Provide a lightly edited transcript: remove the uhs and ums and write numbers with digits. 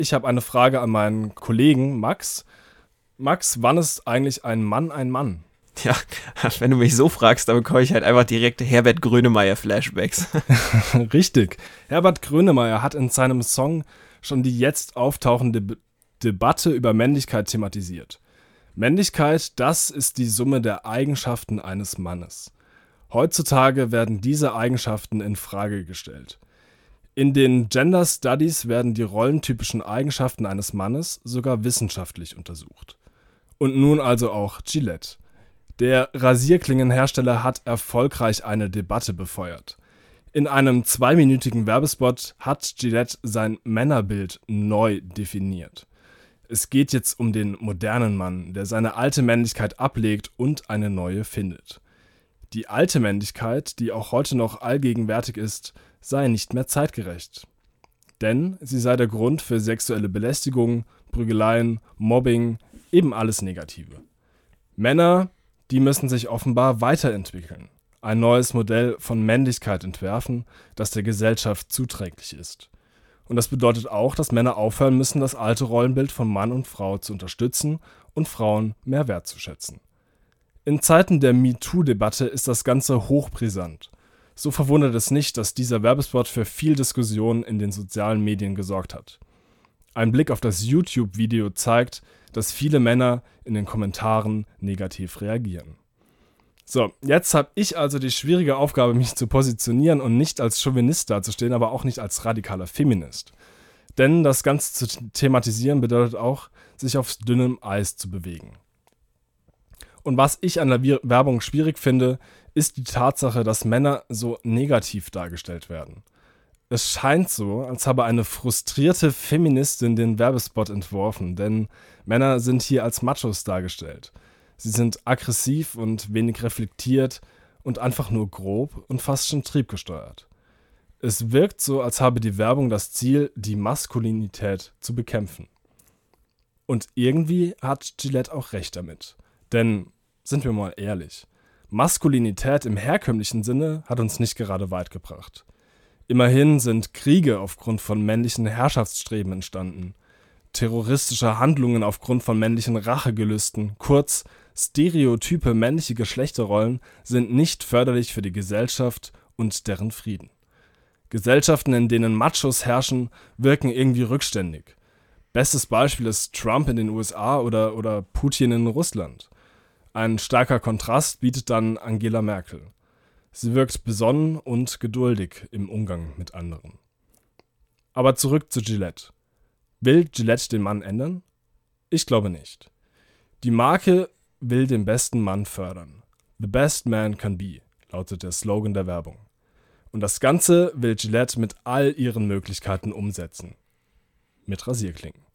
Ich habe eine Frage an meinen Kollegen Max. Max, wann ist eigentlich ein Mann ein Mann? Ja, wenn du mich so fragst, dann bekomme ich halt einfach direkt Herbert Grönemeyer-Flashbacks. Richtig. Herbert Grönemeyer hat in seinem Song schon die jetzt auftauchende Debatte über Männlichkeit thematisiert. Männlichkeit, das ist die Summe der Eigenschaften eines Mannes. Heutzutage werden diese Eigenschaften in Frage gestellt. In den Gender Studies werden die rollentypischen Eigenschaften eines Mannes sogar wissenschaftlich untersucht. Und nun also auch Gillette. Der Rasierklingenhersteller hat erfolgreich eine Debatte befeuert. In einem 2-minütigen Werbespot hat Gillette sein Männerbild neu definiert. Es geht jetzt um den modernen Mann, der seine alte Männlichkeit ablegt und eine neue findet. Die alte Männlichkeit, die auch heute noch allgegenwärtig ist, sei nicht mehr zeitgerecht. Denn sie sei der Grund für sexuelle Belästigung, Prügeleien, Mobbing, eben alles Negative. Männer, die müssen sich offenbar weiterentwickeln, ein neues Modell von Männlichkeit entwerfen, das der Gesellschaft zuträglich ist. Und das bedeutet auch, dass Männer aufhören müssen, das alte Rollenbild von Mann und Frau zu unterstützen und Frauen mehr wertzuschätzen. In Zeiten der MeToo-Debatte ist das Ganze hochbrisant. So verwundert es nicht, dass dieser Werbespot für viel Diskussion in den sozialen Medien gesorgt hat. Ein Blick auf das YouTube-Video zeigt, dass viele Männer in den Kommentaren negativ reagieren. So, jetzt habe ich also die schwierige Aufgabe, mich zu positionieren und nicht als Chauvinist dazustehen, aber auch nicht als radikaler Feminist. Denn das Ganze zu thematisieren bedeutet auch, sich auf dünnem Eis zu bewegen. Und was ich an der Werbung schwierig finde, ist die Tatsache, dass Männer so negativ dargestellt werden. Es scheint so, als habe eine frustrierte Feministin den Werbespot entworfen, denn Männer sind hier als Machos dargestellt. Sie sind aggressiv und wenig reflektiert und einfach nur grob und fast schon triebgesteuert. Es wirkt so, als habe die Werbung das Ziel, die Maskulinität zu bekämpfen. Und irgendwie hat Gillette auch recht damit. Denn, sind wir mal ehrlich, Maskulinität im herkömmlichen Sinne hat uns nicht gerade weit gebracht. Immerhin sind Kriege aufgrund von männlichen Herrschaftsstreben entstanden, terroristische Handlungen aufgrund von männlichen Rachegelüsten, kurz, stereotype männliche Geschlechterrollen sind nicht förderlich für die Gesellschaft und deren Frieden. Gesellschaften, in denen Machos herrschen, wirken irgendwie rückständig. Bestes Beispiel ist Trump in den USA oder Putin in Russland. Ein starker Kontrast bietet dann Angela Merkel. Sie wirkt besonnen und geduldig im Umgang mit anderen. Aber zurück zu Gillette. Will Gillette den Mann ändern? Ich glaube nicht. Die Marke will den besten Mann fördern. The best man can be, lautet der Slogan der Werbung. Und das Ganze will Gillette mit all ihren Möglichkeiten umsetzen. Mit Rasierklingen.